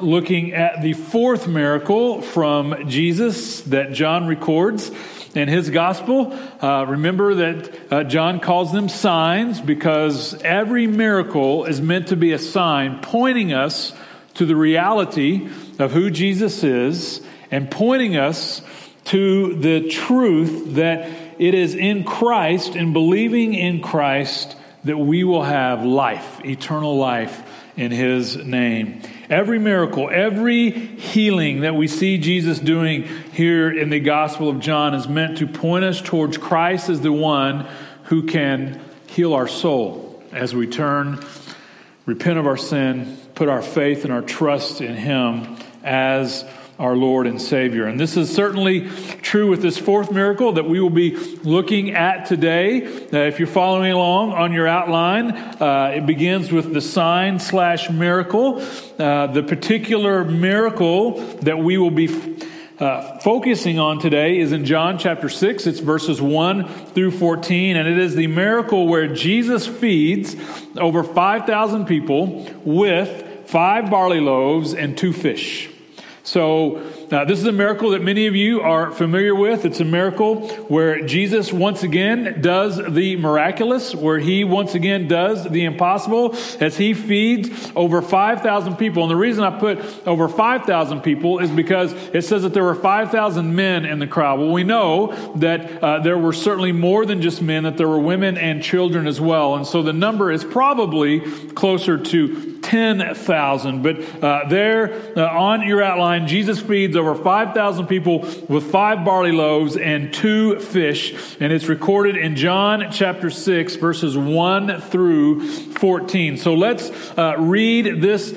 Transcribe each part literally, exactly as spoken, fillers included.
looking at the fourth miracle from Jesus that John records in his gospel. Uh, remember that uh, John calls them signs because every miracle is meant to be a sign pointing us to the reality of who Jesus is and pointing us to the truth that it is in Christ and believing in Christ that we will have life, eternal life in his name. Every miracle, every healing that we see Jesus doing here in the Gospel of John is meant to point us towards Christ as the one who can heal our soul as we turn, repent of our sin, put our faith and our trust in him as our Lord and Savior. And this is certainly true with this fourth miracle that we will be looking at today. Uh, if you're following along on your outline, uh, it begins with the sign slash miracle. Uh, the particular miracle that we will be uh, focusing on today is in John chapter six. It's verses one through fourteen. And it is the miracle where Jesus feeds over five thousand people with five barley loaves and two fish. So uh, this is a miracle that many of you are familiar with. It's a miracle where Jesus once again does the miraculous, where he once again does the impossible as he feeds over five thousand people. And the reason I put over five thousand people is because it says that there were five thousand men in the crowd. Well, we know that uh, there were certainly more than just men, that there were women and children as well. And so the number is probably closer to ten thousand. But uh, there uh, on your outline, Jesus feeds over five thousand people with five barley loaves and two fish. And it's recorded in John chapter six, verses one through fourteen. So let's uh, read this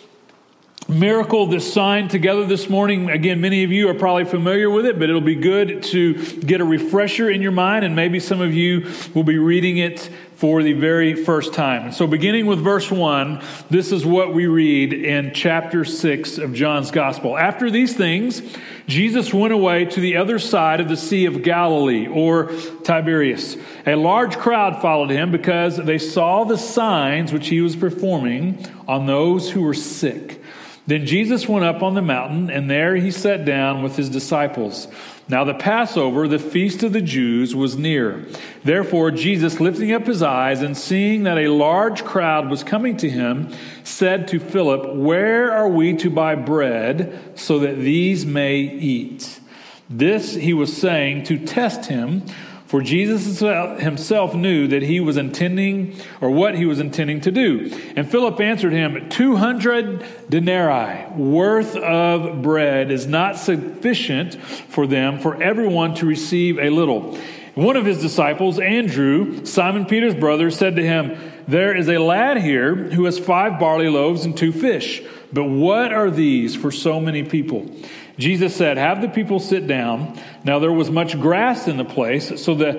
miracle, this sign together this morning. Again, many of you are probably familiar with it, but it'll be good to get a refresher in your mind. And maybe some of you will be reading it for the very first time. And so beginning with verse one, this is what we read in chapter six of John's gospel. After these things, Jesus went away to the other side of the Sea of Galilee, or Tiberias. A large crowd followed him because they saw the signs which he was performing on those who were sick. Then Jesus went up on the mountain, and there he sat down with his disciples. Now the Passover, the feast of the Jews, was near. Therefore Jesus, lifting up his eyes and seeing that a large crowd was coming to him, said to Philip, "Where are we to buy bread so that these may eat?" This he was saying to test him, for Jesus himself knew that he was intending, or what he was intending to do. And Philip answered him, two hundred denarii worth of bread is not sufficient for them, for everyone to receive a little. One of his disciples, Andrew, Simon Peter's brother, said to him, "There is a lad here who has five barley loaves and two fish. But what are these for so many people?" Jesus said, "Have the people sit down." Now there was much grass in the place, so the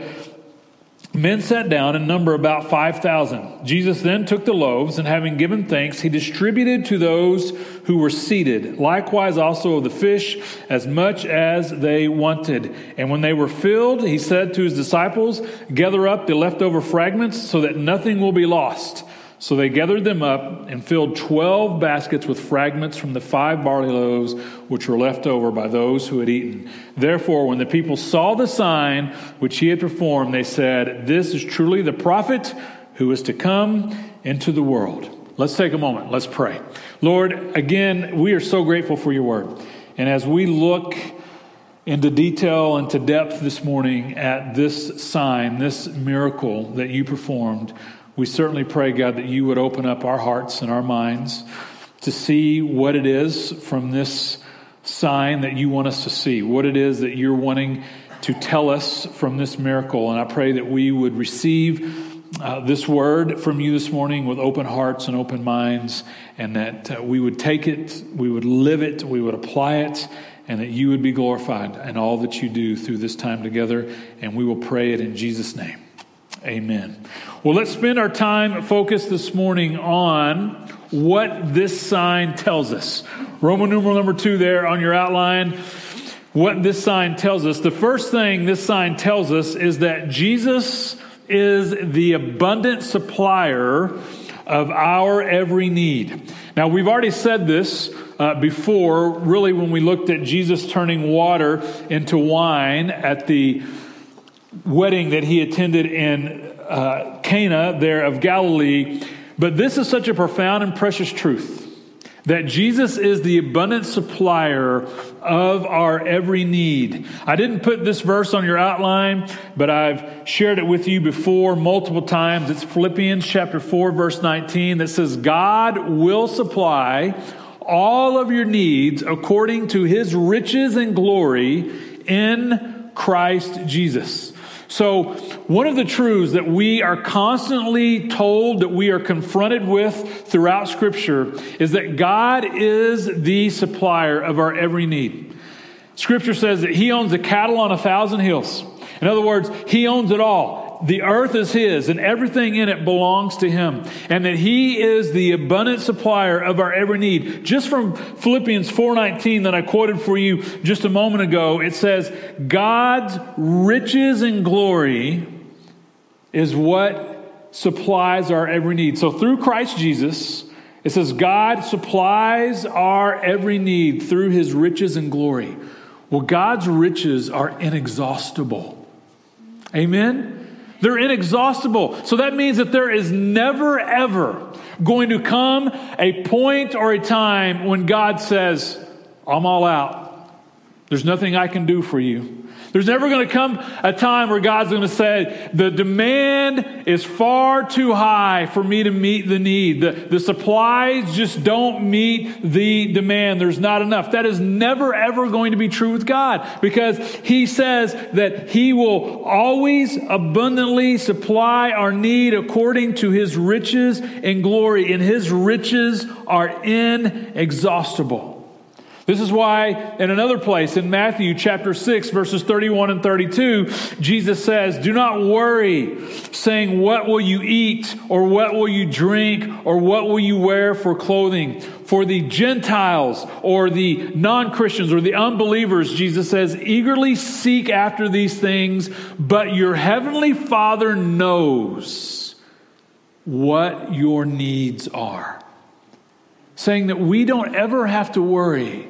men sat down in number about five thousand. Jesus then took the loaves, and having given thanks, he distributed to those who were seated. Likewise also of the fish, as much as they wanted. And when they were filled, he said to his disciples, "Gather up the leftover fragments so that nothing will be lost." So they gathered them up and filled twelve baskets with fragments from the five barley loaves which were left over by those who had eaten. Therefore, when the people saw the sign which he had performed, they said, "This is truly the prophet who is to come into the world." Let's take a moment. Let's pray. Lord, again, we are so grateful for your word. And as we look into detail and to depth this morning at this sign, this miracle that you performed, we certainly pray, God, that you would open up our hearts and our minds to see what it is from this sign that you want us to see, what it is that you're wanting to tell us from this miracle. And I pray that we would receive uh, this word from you this morning with open hearts and open minds, and that uh, we would take it, we would live it, we would apply it, and that you would be glorified in all that you do through this time together. And we will pray it in Jesus' name. Amen. Well, let's spend our time focused this morning on what this sign tells us. Roman numeral number two there on your outline. What this sign tells us. The first thing this sign tells us is that Jesus is the abundant supplier of our every need. Now, we've already said this uh, before, really when we looked at Jesus turning water into wine at the wedding that he attended in uh, Cana there of Galilee. But this is such a profound and precious truth, that Jesus is the abundant supplier of our every need. I didn't put this verse on your outline, but I've shared it with you before multiple times. It's Philippians chapter four, verse nineteen, that says, God will supply all of your needs according to his riches and glory in Christ Jesus. So one of the truths that we are constantly told, that we are confronted with throughout Scripture, is that God is the supplier of our every need. Scripture says that he owns the cattle on a thousand hills. In other words, he owns it all. The earth is his, and everything in it belongs to him. And that he is the abundant supplier of our every need. Just from Philippians four nineteen that I quoted for you just a moment ago, it says, God's riches and glory is what supplies our every need. So through Christ Jesus, it says God supplies our every need through his riches and glory. Well, God's riches are inexhaustible. Amen? They're inexhaustible. So that means that there is never, ever going to come a point or a time when God says, I'm all out. There's nothing I can do for you. There's never going to come a time where God's going to say, the demand is far too high for me to meet the need. The, the supplies just don't meet the demand. There's not enough. That is never, ever going to be true with God, because he says that he will always abundantly supply our need according to his riches and glory, and his riches are inexhaustible. This is why in another place in Matthew chapter six, verses thirty-one and thirty-two, Jesus says, do not worry, saying, what will you eat, or what will you drink, or what will you wear for clothing? For the Gentiles, or the non-Christians, or the unbelievers, Jesus says, eagerly seek after these things, but your heavenly Father knows what your needs are. Saying that we don't ever have to worry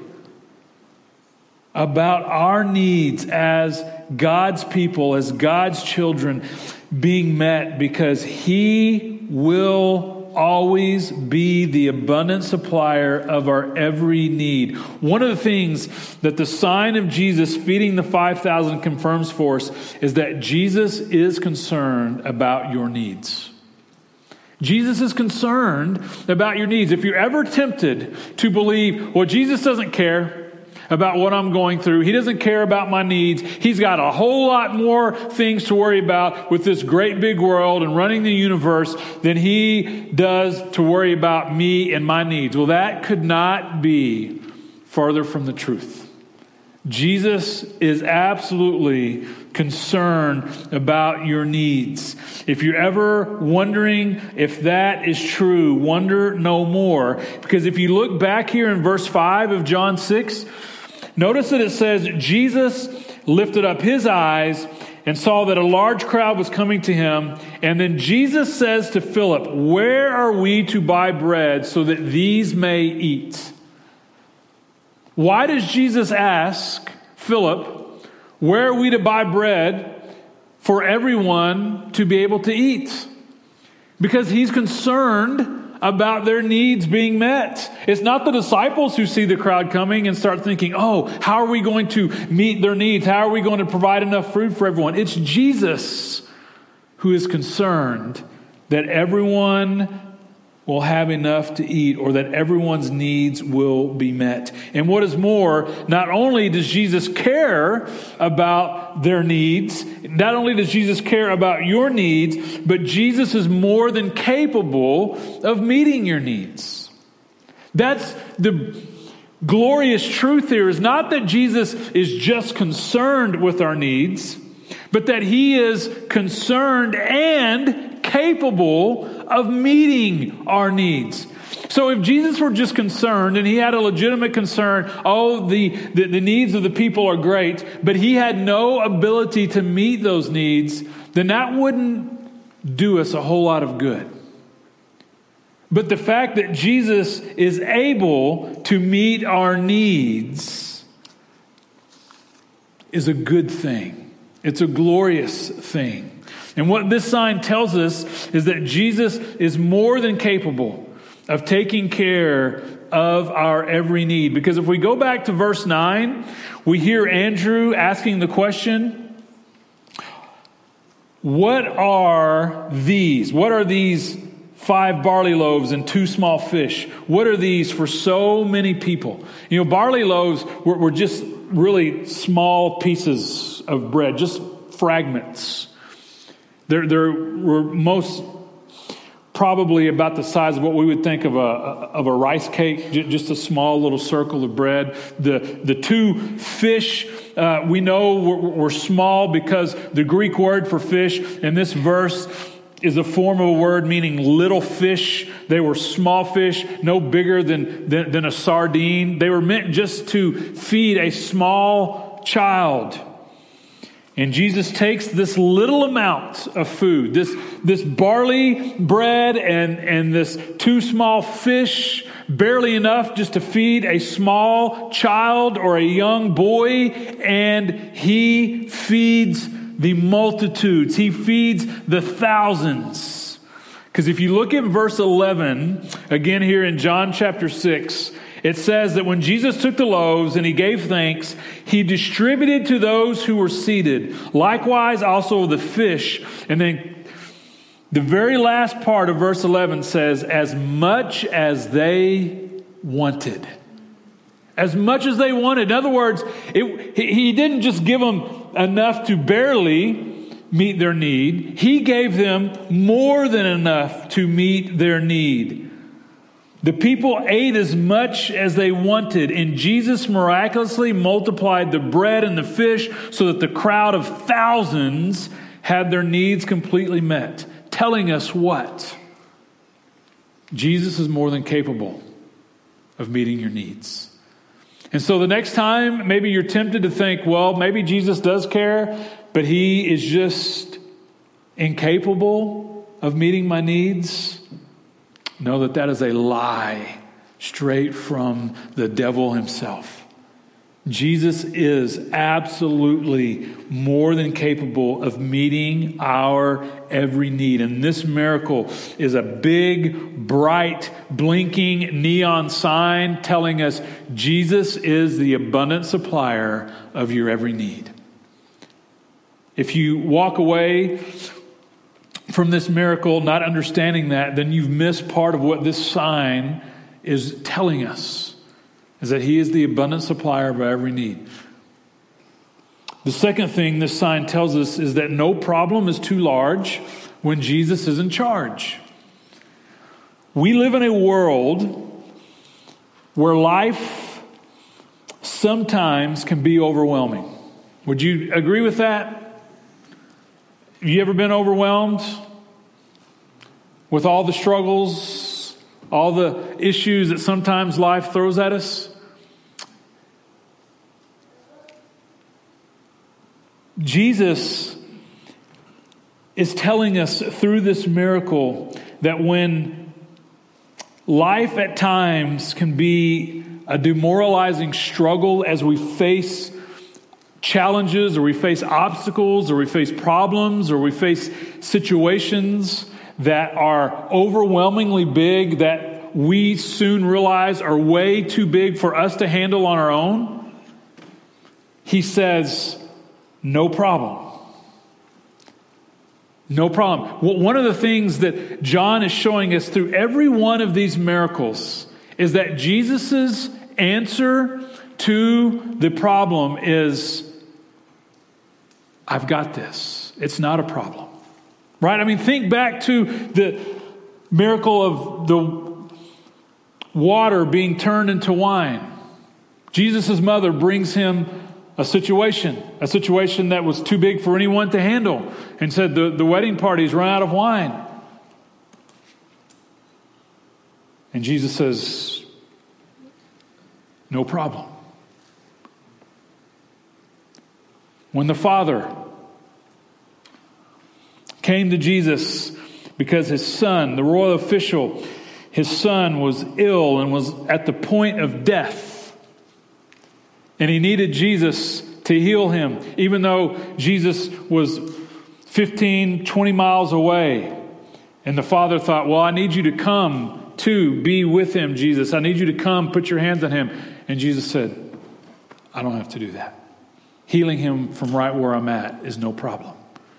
about our needs as God's people, as God's children being met, because he will always be the abundant supplier of our every need. One of the things that the sign of Jesus feeding the five thousand confirms for us is that Jesus is concerned about your needs. Jesus is concerned about your needs. If you're ever tempted to believe, well, Jesus doesn't care about what I'm going through, he doesn't care about my needs, he's got a whole lot more things to worry about with this great big world and running the universe than he does to worry about me and my needs. Well, that could not be farther from the truth. Jesus is absolutely concerned about your needs. If you're ever wondering if that is true, wonder no more. Because if you look back here in verse five of John six, notice that it says, Jesus lifted up his eyes and saw that a large crowd was coming to him. And then Jesus says to Philip, where are we to buy bread so that these may eat? Why does Jesus ask Philip, where are we to buy bread for everyone to be able to eat? Because he's concerned about their needs being met. It's not the disciples who see the crowd coming and start thinking, oh, how are we going to meet their needs? How are we going to provide enough food for everyone? It's Jesus who is concerned that everyone will have enough to eat, or that everyone's needs will be met. And what is more, not only does Jesus care about their needs, not only does Jesus care about your needs, but Jesus is more than capable of meeting your needs. That's the glorious truth here, is not that Jesus is just concerned with our needs, but that he is concerned and capable of meeting our needs. So if Jesus were just concerned, and he had a legitimate concern, oh, the, the, the needs of the people are great, but he had no ability to meet those needs, then that wouldn't do us a whole lot of good. But the fact that Jesus is able to meet our needs is a good thing. It's a glorious thing. And what this sign tells us is that Jesus is more than capable of taking care of our every need. Because if we go back to verse nine, we hear Andrew asking the question, what are these? What are these five barley loaves and two small fish? What are these for so many people? You know, barley loaves were, were just really small pieces of bread, just fragments. There, there were most probably about the size of what we would think of a of a rice cake, just a small little circle of bread. The the two fish uh, we know were, were small because the Greek word for fish in this verse is a form of a word meaning little fish. They were small fish, no bigger than, than, than a sardine. They were meant just to feed a small child. And Jesus takes this little amount of food, this, this barley bread and, and this two small fish, barely enough just to feed a small child or a young boy, and he feeds the multitudes. He feeds the thousands. Because if you look at verse eleven, again here in John chapter six, it says that when Jesus took the loaves and he gave thanks, he distributed to those who were seated. Likewise also the fish. And then the very last part of verse eleven says, as much as they wanted. As much as they wanted. In other words, it, he didn't just give them enough to barely meet their need. He gave them more than enough to meet their need. The people ate as much as they wanted, and Jesus miraculously multiplied the bread and the fish so that the crowd of thousands had their needs completely met. Telling us what? Jesus is more than capable of meeting your needs. And so the next time, maybe you're tempted to think, well, maybe Jesus does care, but he is just incapable of meeting my needs. Know that that is a lie straight from the devil himself. Jesus is absolutely more than capable of meeting our every need. And this miracle is a big, bright, blinking neon sign telling us Jesus is the abundant supplier of your every need. If you walk away from this miracle not understanding that, then you've missed part of what this sign is telling us. Is that he is the abundant supplier of every need. The second thing this sign tells us is that no problem is too large when Jesus is in charge. We live in a world where life sometimes can be overwhelming. Would you agree with that? Have you ever been overwhelmed with all the struggles, all the issues that sometimes life throws at us? Jesus is telling us through this miracle that when life at times can be a demoralizing struggle as we face challenges or we face obstacles or we face problems or we face situations that are overwhelmingly big that we soon realize are way too big for us to handle on our own, he says, no problem. No problem. Well, one of the things that John is showing us through every one of these miracles is that Jesus' answer to the problem is, I've got this. It's not a problem. Right? I mean, think back to the miracle of the water being turned into wine. Jesus' mother brings him a situation, a situation that was too big for anyone to handle, and said, the, the wedding party's run out of wine. And Jesus says, no problem. When the Father came to Jesus because his son, the royal official, his son was ill and was at the point of death. And he needed Jesus to heal him, even though Jesus was fifteen, twenty miles away. And the father thought, well, I need you to come to be with him, Jesus. I need you to come, put your hands on him. And Jesus said, I don't have to do that. Healing him from right where I'm at is no problem.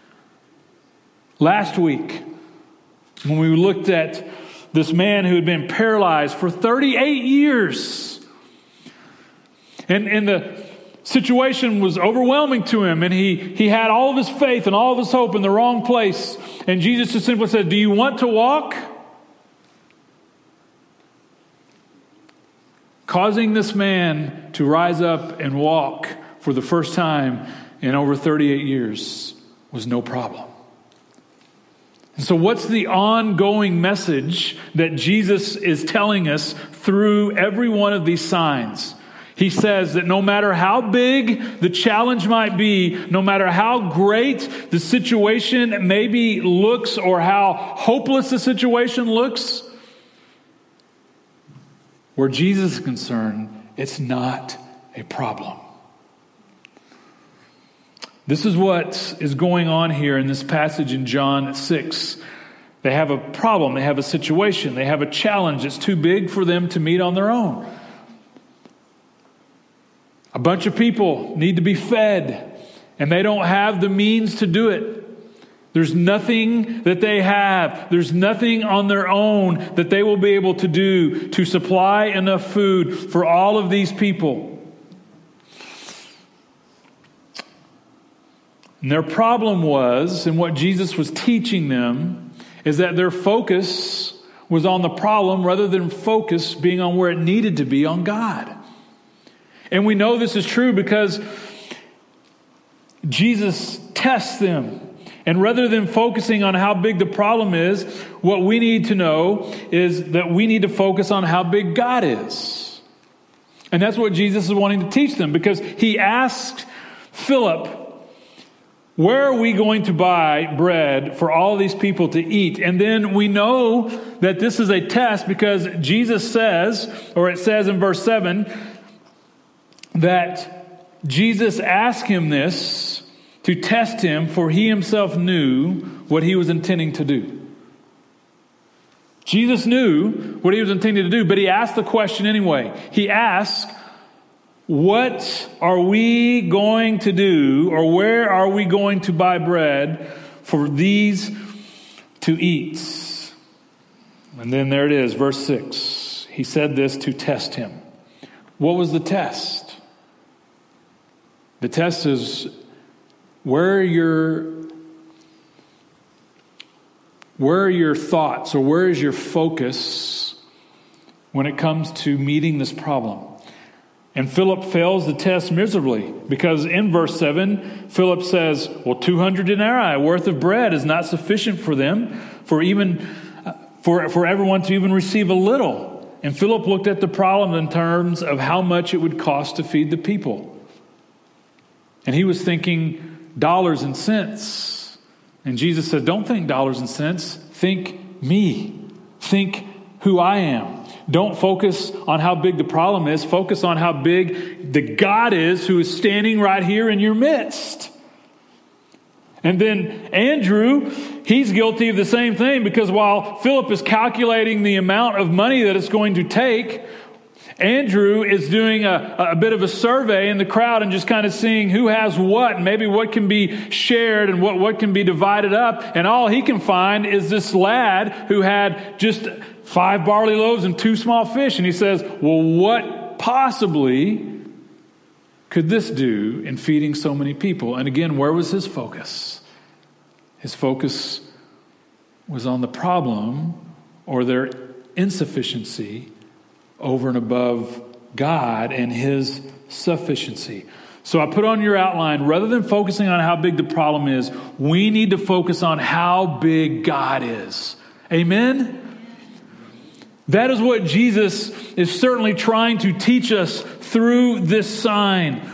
Last week, when we looked at this man who had been paralyzed for thirty-eight years, and, and the situation was overwhelming to him, and he, he had all of his faith and all of his hope in the wrong place, and Jesus just simply said, do you want to walk? Causing this man to rise up and walk for the first time in over thirty-eight years was no problem. And so what's the ongoing message that Jesus is telling us through every one of these signs? He says that no matter how big the challenge might be, no matter how great the situation maybe looks or how hopeless the situation looks, where Jesus is concerned, it's not a problem. This is what is going on here in this passage in John six. They have a problem, they have a situation, they have a challenge that's too big for them to meet on their own. A bunch of people need to be fed, and they don't have the means to do it. There's nothing that they have. There's nothing on their own that they will be able to do to supply enough food for all of these people. And their problem was, and what Jesus was teaching them, is that their focus was on the problem rather than focus being on where it needed to be, on God. And we know this is true because Jesus tests them. And rather than focusing on how big the problem is, what we need to know is that we need to focus on how big God is. And that's what Jesus is wanting to teach them, because he asked Philip, where are we going to buy bread for all these people to eat? And then we know that this is a test because Jesus says, or it says in verse seven, that Jesus asked him this to test him, for he himself knew what he was intending to do. Jesus knew what he was intending to do, but he asked the question anyway. He asked, what are we going to do, or where are we going to buy bread for these to eat? And then there it is, verse six. He said this to test him. What was the test? The test is, where are your, where are your thoughts, or where is your focus when it comes to meeting this problem? And Philip fails the test miserably, because in verse seven, Philip says, well, two hundred denarii worth of bread is not sufficient for them, for even for, for everyone to even receive a little. And Philip looked at the problem in terms of how much it would cost to feed the people. And he was thinking dollars and cents. And Jesus said, don't think dollars and cents. Think me. Think who I am. Don't focus on how big the problem is. Focus on how big the God is who is standing right here in your midst. And then Andrew, he's guilty of the same thing, because while Philip is calculating the amount of money that it's going to take, Andrew is doing a, a bit of a survey in the crowd and just kind of seeing who has what, and maybe what can be shared and what, what can be divided up. And all he can find is this lad who had just five barley loaves and two small fish. And he says, well, what possibly could this do in feeding so many people? And again, where was his focus? His focus was on the problem, or their insufficiency, over and above God and his sufficiency. So I put on your outline, rather than focusing on how big the problem is, we need to focus on how big God is. Amen? That is what Jesus is certainly trying to teach us through this sign.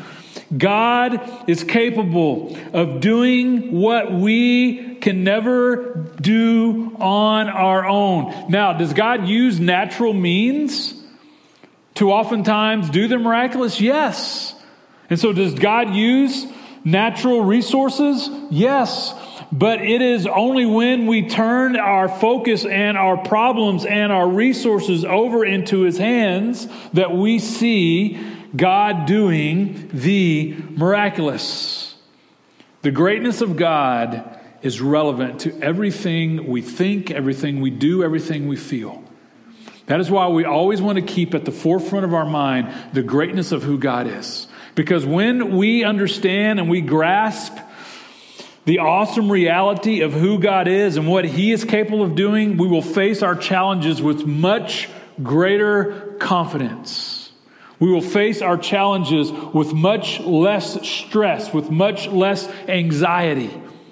God is capable of doing what we can never do on our own. Now, does God use natural means to oftentimes do the miraculous? Yes. And so does God use natural resources? Yes. But it is only when we turn our focus and our problems and our resources over into His hands that we see God doing the miraculous. The greatness of God is relevant to everything we think, everything we do, everything we feel. That is why we always want to keep at the forefront of our mind the greatness of who God is. Because when we understand and we grasp the awesome reality of who God is and what He is capable of doing, we will face our challenges with much greater confidence. We will face our challenges with much less stress, with much less anxiety.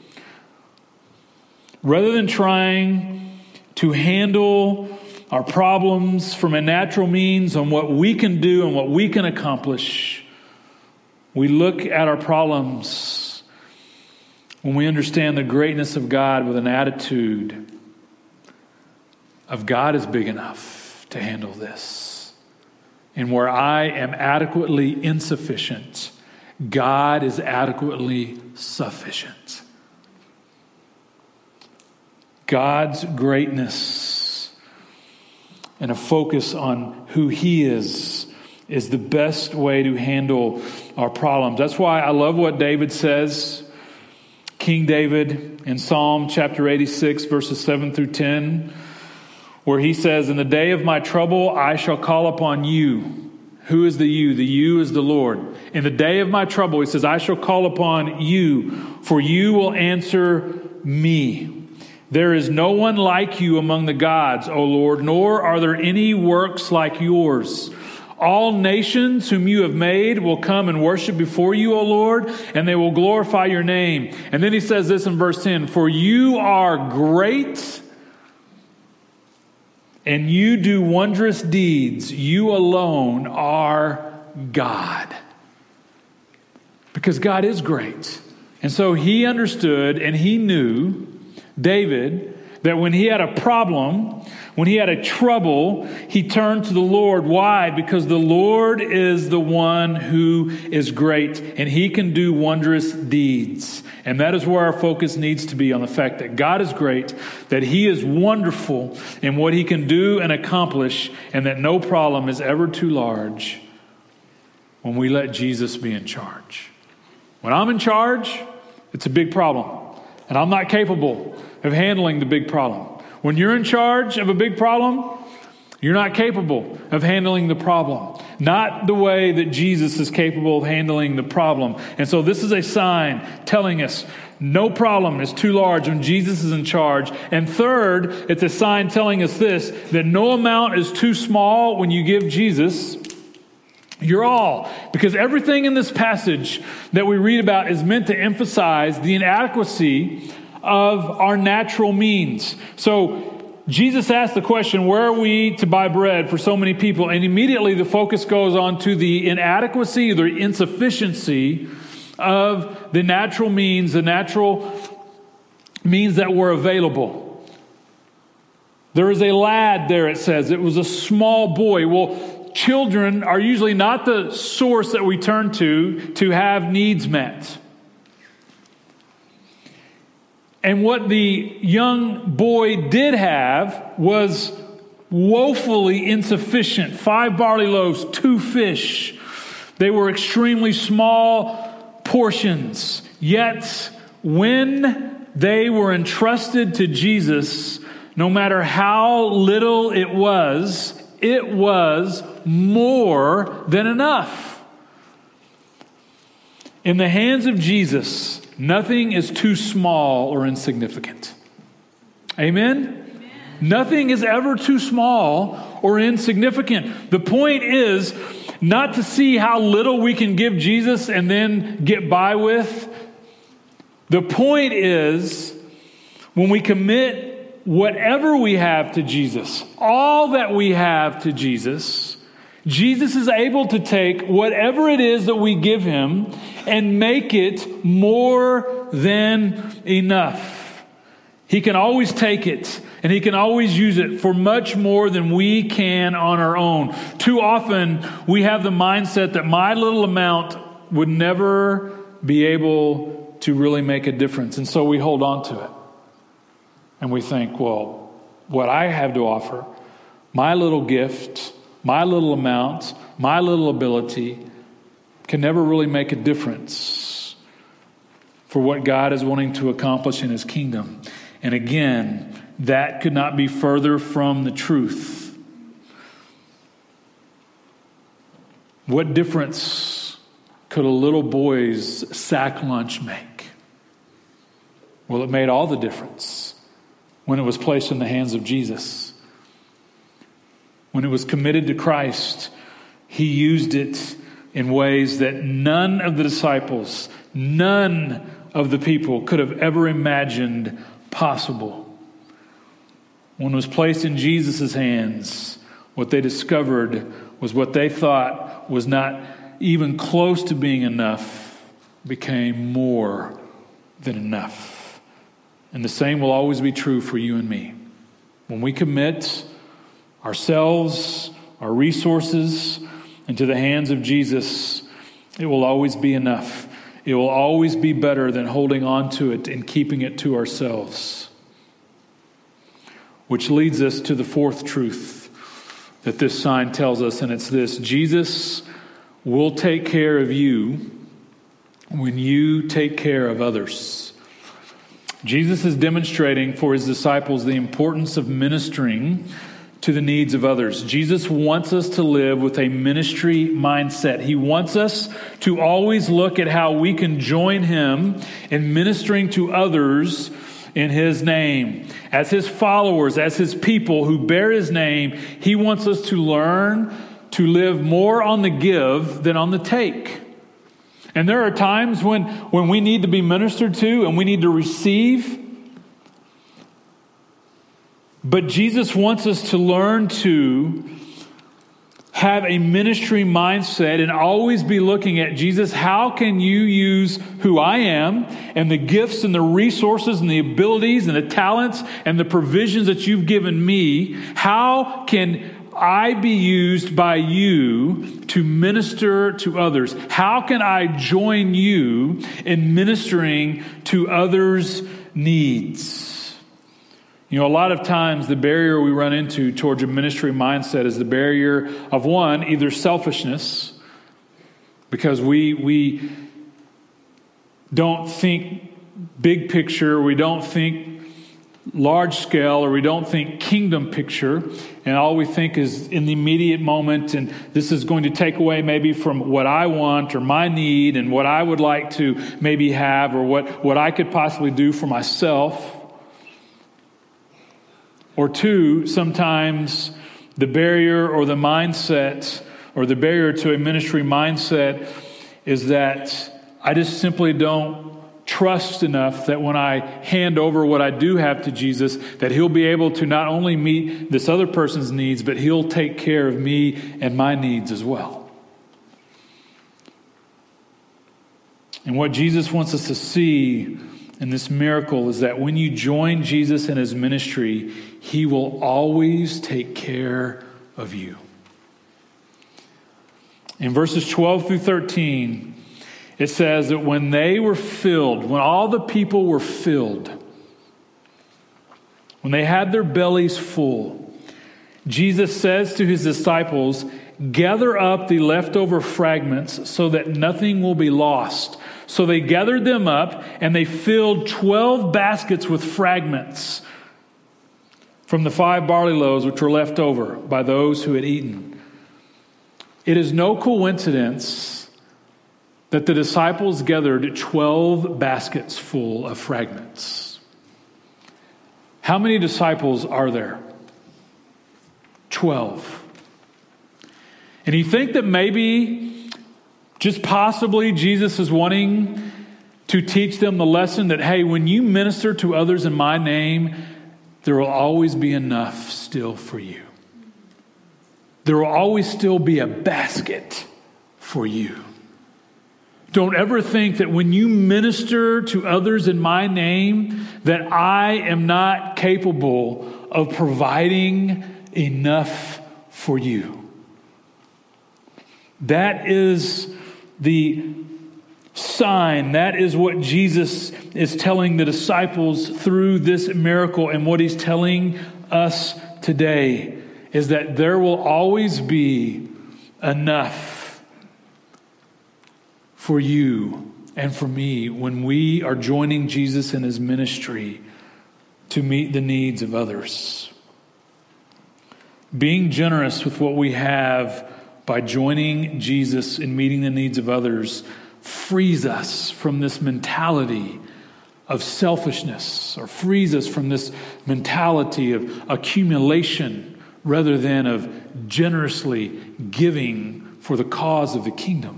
Rather than trying to handle our problems from a natural means on what we can do and what we can accomplish, we look at our problems when we understand the greatness of God with an attitude of God is big enough to handle this. And where I am adequately insufficient, God is adequately sufficient. God's greatness and a focus on who He is is the best way to handle our problems. That's why I love what David says, King David, in Psalm chapter eighty-six, verses seven through ten, where he says, "In the day of my trouble, I shall call upon you." Who is the you? The you is the Lord. In the day of my trouble, he says, "I shall call upon you, for you will answer me. There is no one like you among the gods, O Lord, nor are there any works like yours. All nations whom you have made will come and worship before you, O Lord, and they will glorify your name." And then he says this in verse ten, "For you are great, and you do wondrous deeds. You alone are God." Because God is great. And so he understood and he knew, David, that when he had a problem, when he had a trouble, he turned to the Lord. Why? Because the Lord is the one who is great, and He can do wondrous deeds. And that is where our focus needs to be, on the fact that God is great, that He is wonderful in what He can do and accomplish, and that no problem is ever too large when we let Jesus be in charge. When I'm in charge, it's a big problem, and I'm not capable of handling the big problem. When you're in charge of a big problem, you're not capable of handling the problem. Not the way that Jesus is capable of handling the problem. And so this is a sign telling us no problem is too large when Jesus is in charge. And third, it's a sign telling us this, that no amount is too small when you give Jesus your all. Because everything in this passage that we read about is meant to emphasize the inadequacy of our natural means. So Jesus asked the question, where are we to buy bread for so many people? And immediately the focus goes on to the inadequacy, the insufficiency of the natural means, the natural means that were available. There is a lad there, it says. It was a small boy. Well, children are usually not the source that we turn to to have needs met. And what the young boy did have was woefully insufficient. Five barley loaves, two fish. They were extremely small portions. Yet, when they were entrusted to Jesus, no matter how little it was, it was more than enough. In the hands of Jesus, nothing is too small or insignificant. Amen? Amen? Nothing is ever too small or insignificant. The point is not to see how little we can give Jesus and then get by with. The point is when we commit whatever we have to Jesus, all that we have to Jesus, Jesus is able to take whatever it is that we give him and make it more than enough. He can always take it, and he can always use it for much more than we can on our own. Too often, we have the mindset that my little amount would never be able to really make a difference. And so we hold on to it. And we think, well, what I have to offer, my little gift, my little amount, my little ability can never really make a difference for what God is wanting to accomplish in his kingdom. And again, that could not be further from the truth. What difference could a little boy's sack lunch make? Well, it made all the difference when it was placed in the hands of Jesus. When it was committed to Christ, he used it in ways that none of the disciples, none of the people could have ever imagined possible. When it was placed in Jesus' hands, what they discovered was what they thought was not even close to being enough became more than enough. And the same will always be true for you and me. When we commit ourselves, our resources, into the hands of Jesus, it will always be enough. It will always be better than holding on to it and keeping it to ourselves. Which leads us to the fourth truth that this sign tells us, and it's this: Jesus will take care of you when you take care of others. Jesus is demonstrating for his disciples the importance of ministering to the needs of others. Jesus wants us to live with a ministry mindset. He wants us to always look at how we can join him in ministering to others in his name. As his followers, as his people who bear his name, he wants us to learn to live more on the give than on the take. And there are times when, when we need to be ministered to and we need to receive. But Jesus wants us to learn to have a ministry mindset and always be looking at, Jesus, how can you use who I am and the gifts and the resources and the abilities and the talents and the provisions that you've given me? How can I be used by you to minister to others? How can I join you in ministering to others' needs? You know, a lot of times the barrier we run into towards a ministry mindset is the barrier of, one, either selfishness, because we we don't think big picture, we don't think large scale, or we don't think kingdom picture, and all we think is in the immediate moment, and this is going to take away maybe from what I want or my need and what I would like to maybe have, or what, what I could possibly do for myself. Or two, sometimes the barrier or the mindset or the barrier to a ministry mindset is that I just simply don't trust enough that when I hand over what I do have to Jesus, that he'll be able to not only meet this other person's needs, but he'll take care of me and my needs as well. And what Jesus wants us to see in this miracle is that when you join Jesus in his ministry, he will always take care of you. In verses twelve through thirteen, it says that when they were filled, when all the people were filled, when they had their bellies full, Jesus says to his disciples, "Gather up the leftover fragments so that nothing will be lost." So they gathered them up and they filled twelve baskets with fragments from the five barley loaves which were left over by those who had eaten. It is no coincidence that the disciples gathered twelve baskets full of fragments. How many disciples are there? Twelve. And you think that maybe, just possibly, Jesus is wanting to teach them the lesson that, hey, when you minister to others in my name, there will always be enough still for you. there will always still be a basket for you. Don't ever think that when you minister to others in my name, that I am not capable of providing enough for you. That is the sign. That is what Jesus is telling the disciples through this miracle, and what he's telling us today is that there will always be enough for you and for me when we are joining Jesus in his ministry to meet the needs of others. Being generous with what we have by joining Jesus in meeting the needs of others frees us from this mentality of selfishness, or frees us from this mentality of accumulation rather than of generously giving for the cause of the kingdom.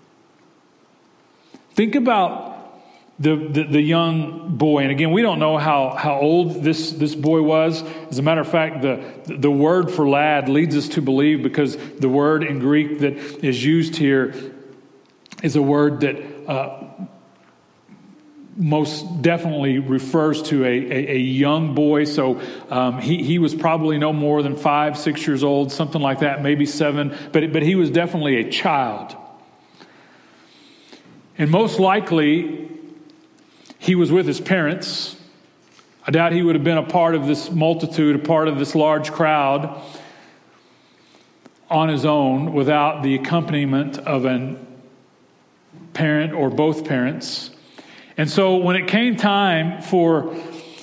Think about the, the, the young boy. And again, we don't know how, how old this, this boy was. As a matter of fact, the, the word for lad leads us to believe, because the word in Greek that is used here is a word that uh, most definitely refers to a, a, a young boy. So um, he, he was probably no more than five, six years old, something like that, maybe seven. But, but he was definitely a child. And most likely, he was with his parents. I doubt he would have been a part of this multitude, a part of this large crowd on his own without the accompaniment of a parent or both parents. And so when it came time for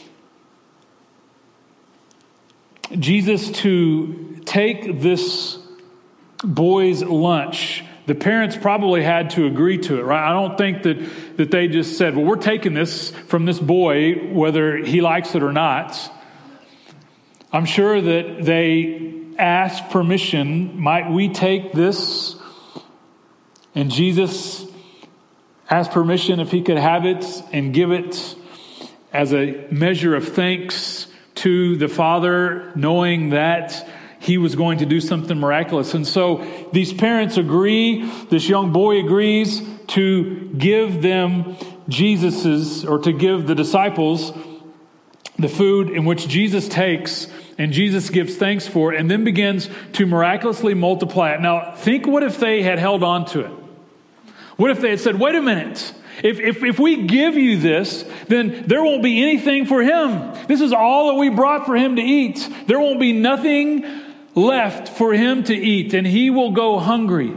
Jesus to take this boy's lunch, the parents probably had to agree to it, right? I don't think that, that they just said, well, we're taking this from this boy, whether he likes it or not. I'm sure that they asked permission, might we take this? And Jesus asked permission if he could have it and give it as a measure of thanks to the Father, knowing that he was going to do something miraculous. And so these parents agree, this young boy agrees to give them Jesus's, or to give the disciples the food in which Jesus takes and Jesus gives thanks for, and then begins to miraculously multiply it. Now, think what if they had held on to it? What if they had said, wait a minute, if, if, if we give you this, then there won't be anything for him. This is all that we brought for him to eat. There won't be nothing left for him to eat, and he will go hungry.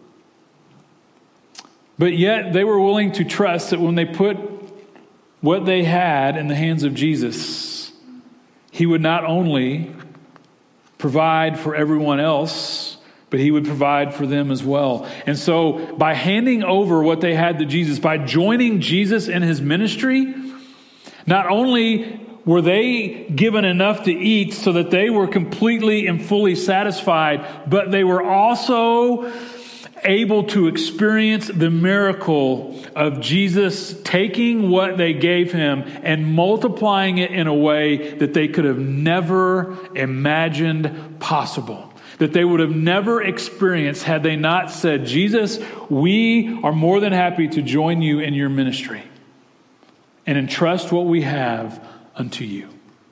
But yet they were willing to trust that when they put what they had in the hands of Jesus, he would not only provide for everyone else, but he would provide for them as well. And so by handing over what they had to Jesus, by joining Jesus in his ministry, not only were they given enough to eat so that they were completely and fully satisfied, but they were also able to experience the miracle of Jesus taking what they gave him and multiplying it in a way that they could have never imagined possible, that they would have never experienced had they not said, Jesus, we are more than happy to join you in your ministry and entrust what we have unto you.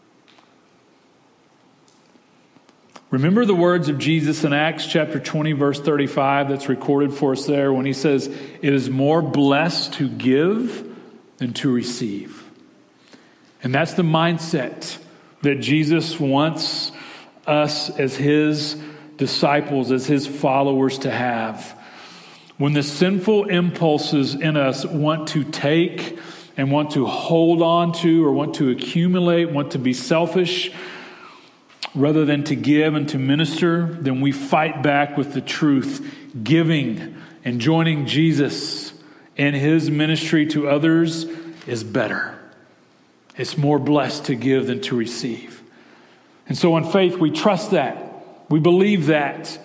Remember the words of Jesus in Acts chapter twenty, verse thirty-five, that's recorded for us there, when he says, it is more blessed to give than to receive. And that's the mindset that Jesus wants us as his disciples, as his followers to have. When the sinful impulses in us want to take and want to hold on to, or want to accumulate, want to be selfish, rather than to give and to minister, then we fight back with the truth. Giving and joining Jesus in his ministry to others is better. It's more blessed to give than to receive. And so in faith, we trust that. We believe that.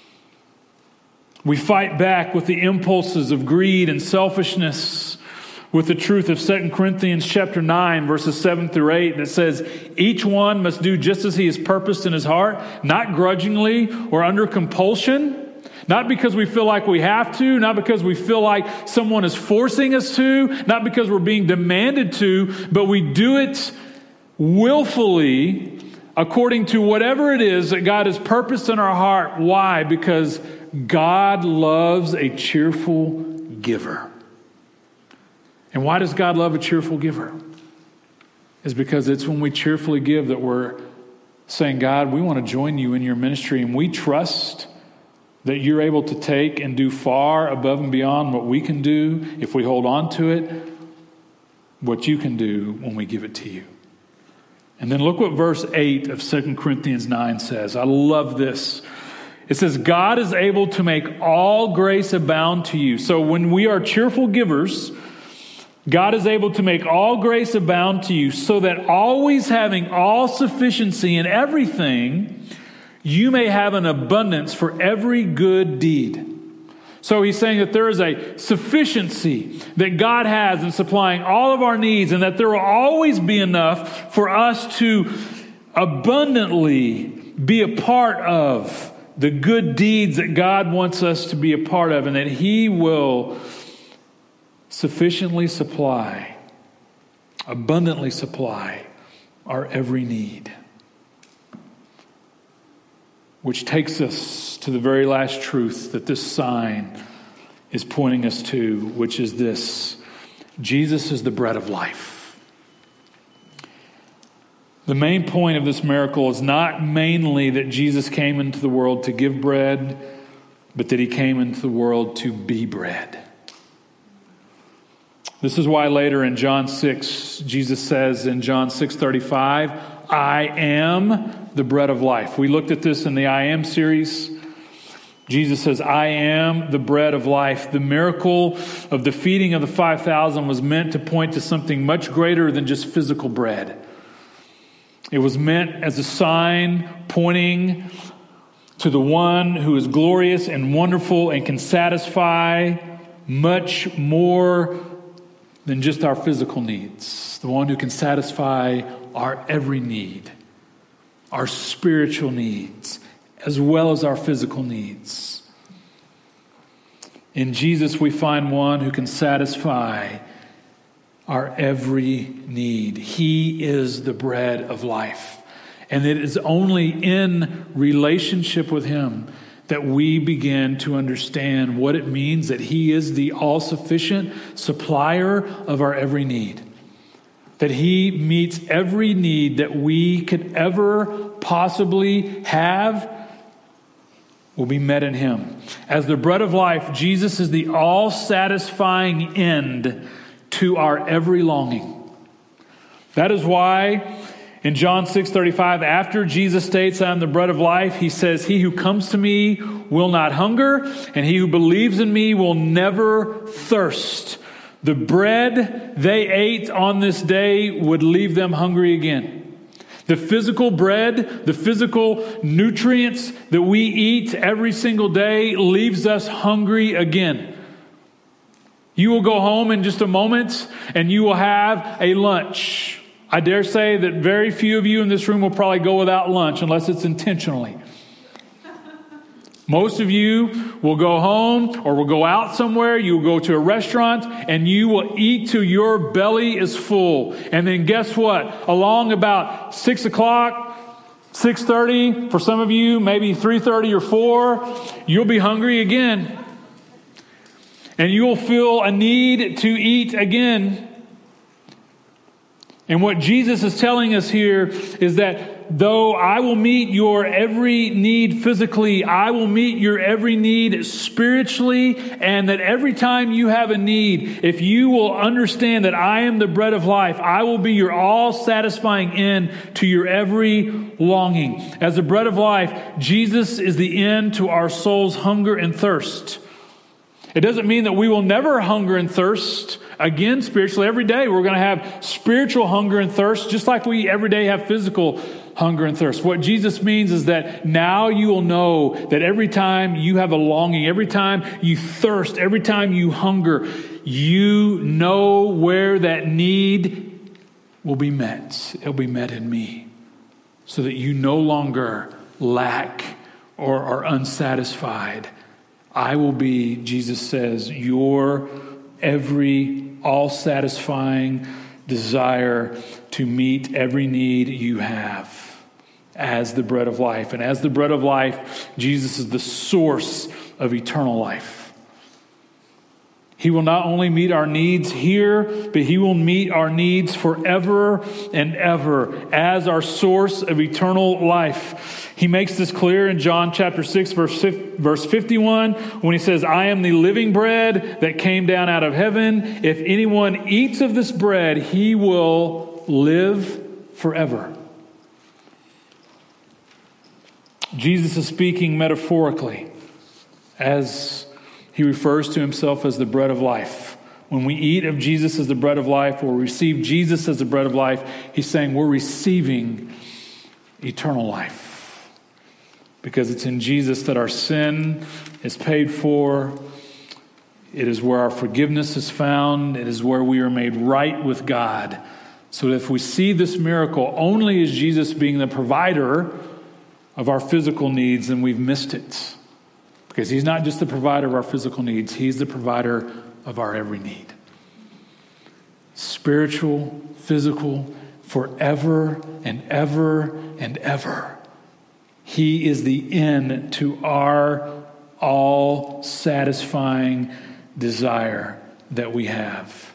We fight back with the impulses of greed and selfishness, with the truth of Second Corinthians chapter nine, verses seven through eight, that says, each one must do just as he has purposed in his heart, not grudgingly or under compulsion, not because we feel like we have to, not because we feel like someone is forcing us to, not because we're being demanded to, but we do it willfully according to whatever it is that God has purposed in our heart. Why? Because God loves a cheerful giver. And why does God love a cheerful giver? It's because it's when we cheerfully give that we're saying, God, we want to join you in your ministry, and we trust that you're able to take and do far above and beyond what we can do if we hold on to it, what you can do when we give it to you. And then look what verse eight of Second Corinthians nine says. I love this. It says, God is able to make all grace abound to you. So when we are cheerful givers, God is able to make all grace abound to you, so that always having all sufficiency in everything, you may have an abundance for every good deed. So he's saying that there is a sufficiency that God has in supplying all of our needs, and that there will always be enough for us to abundantly be a part of the good deeds that God wants us to be a part of, and that he will sufficiently supply, abundantly supply our every need. Which takes us to the very last truth that this sign is pointing us to, which is this: Jesus is the bread of life. The main point of this miracle is not mainly that Jesus came into the world to give bread, but that he came into the world to be bread. This is why later in John six, Jesus says in John six thirty-five, I am the bread of life. We looked at this in the I Am series. Jesus says, I am the bread of life. The miracle of the feeding of the five thousand was meant to point to something much greater than just physical bread. It was meant as a sign pointing to the one who is glorious and wonderful and can satisfy much more than just our physical needs. The one who can satisfy our every need, our spiritual needs, as well as our physical needs. In Jesus, we find one who can satisfy our every need. He is the bread of life. And it is only in relationship with him that we begin to understand what it means that he is the all-sufficient supplier of our every need. That he meets every need that we could ever possibly have will be met in him. As the bread of life, Jesus is the all-satisfying end to our every longing. That is why in John six thirty-five, after Jesus states, I am the bread of life, he says, he who comes to me will not hunger, and he who believes in me will never thirst. The bread they ate on this day would leave them hungry again. The physical bread, the physical nutrients that we eat every single day leaves us hungry again. You will go home in just a moment and you will have a lunch. I dare say that very few of you in this room will probably go without lunch unless it's intentionally. Most of you will go home or will go out somewhere. You will go to a restaurant and you will eat till your belly is full. And then guess what? Along about six o'clock, six thirty, for some of you, maybe three thirty or four, you'll be hungry again. And you'll feel a need to eat again. And what Jesus is telling us here is that though I will meet your every need physically, I will meet your every need spiritually, and that every time you have a need, if you will understand that I am the bread of life, I will be your all-satisfying end to your every longing. As the bread of life, Jesus is the end to our soul's hunger and thirst. It doesn't mean that we will never hunger and thirst again spiritually. Every day we're going to have spiritual hunger and thirst, just like we every day have physical hunger and thirst. What Jesus means is that now you will know that every time you have a longing, every time you thirst, every time you hunger, you know where that need will be met. It'll be met in me, so that you no longer lack or are unsatisfied. I will be, Jesus says, your every all-satisfying desire to meet every need you have as the bread of life. And as the bread of life, Jesus is the source of eternal life. He will not only meet our needs here, but he will meet our needs forever and ever as our source of eternal life. He makes this clear in John chapter six, verse fifty-one, when he says, I am the living bread that came down out of heaven. If anyone eats of this bread, he will live forever. Jesus is speaking metaphorically as he refers to himself as the bread of life. When we eat of Jesus as the bread of life, or receive Jesus as the bread of life, he's saying we're receiving eternal life. Because it's in Jesus that our sin is paid for. It is where our forgiveness is found. It is where we are made right with God. So that if we see this miracle only as Jesus being the provider of our physical needs, then we've missed it. Because he's not just the provider of our physical needs, he's the provider of our every need. Spiritual, physical, forever and ever and ever. He is the end to our all-satisfying desire that we have.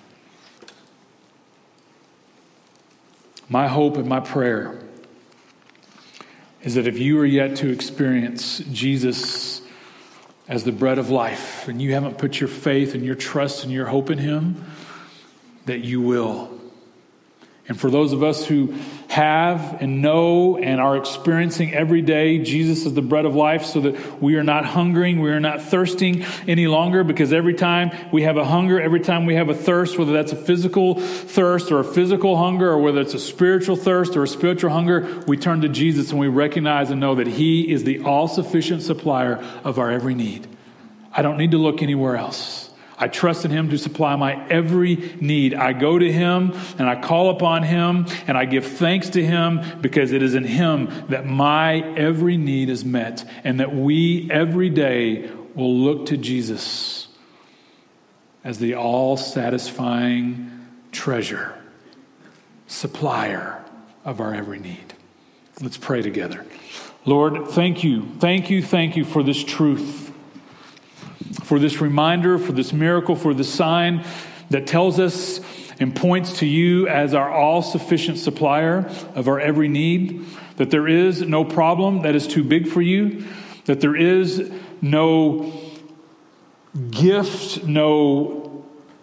My hope and my prayer is that if you are yet to experience Jesus as the bread of life, and you haven't put your faith and your trust and your hope in him, that you will. And for those of us who have and know and are experiencing every day Jesus is the bread of life, so that we are not hungering, we are not thirsting any longer, because every time we have a hunger, every time we have a thirst, whether that's a physical thirst or a physical hunger, or whether it's a spiritual thirst or a spiritual hunger, we turn to Jesus and we recognize and know that he is the all-sufficient supplier of our every need. I don't need to look anywhere else. I trust in him to supply my every need. I go to him and I call upon him and I give thanks to him, because it is in him that my every need is met, and that we every day will look to Jesus as the all-satisfying treasure, supplier of our every need. Let's pray together. Lord, thank you, thank you, thank you for this truth, for this reminder, for this miracle, for this sign that tells us and points to you as our all-sufficient supplier of our every need, that there is no problem that is too big for you, that there is no gift, no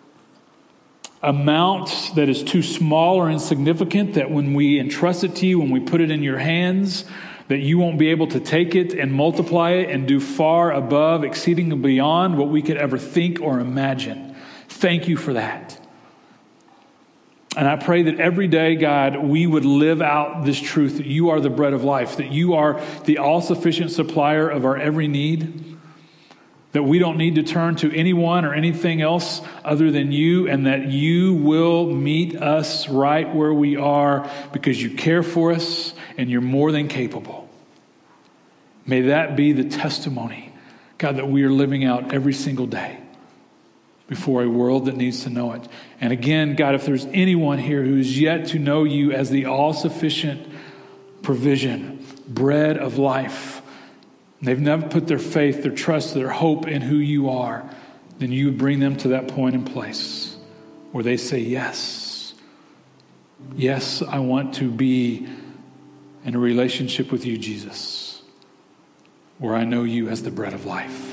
amount that is too small or insignificant, that when we entrust it to you, when we put it in your hands, that you won't be able to take it and multiply it and do far above, exceeding and beyond what we could ever think or imagine. Thank you for that. And I pray that every day, God, we would live out this truth that you are the bread of life, that you are the all-sufficient supplier of our every need, that we don't need to turn to anyone or anything else other than you, and that you will meet us right where we are because you care for us and you're more than capable. May that be the testimony, God, that we are living out every single day before a world that needs to know it. And again, God, if there's anyone here who is yet to know you as the all-sufficient provision, bread of life, they've never put their faith, their trust, their hope in who you are, then you would bring them to that point and place where they say, yes, yes, I want to be in a relationship with you, Jesus, where I know you as the bread of life.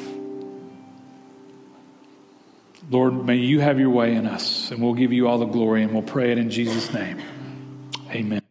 Lord, may you have your way in us, and we'll give you all the glory, and we'll pray it in Jesus' name. Amen.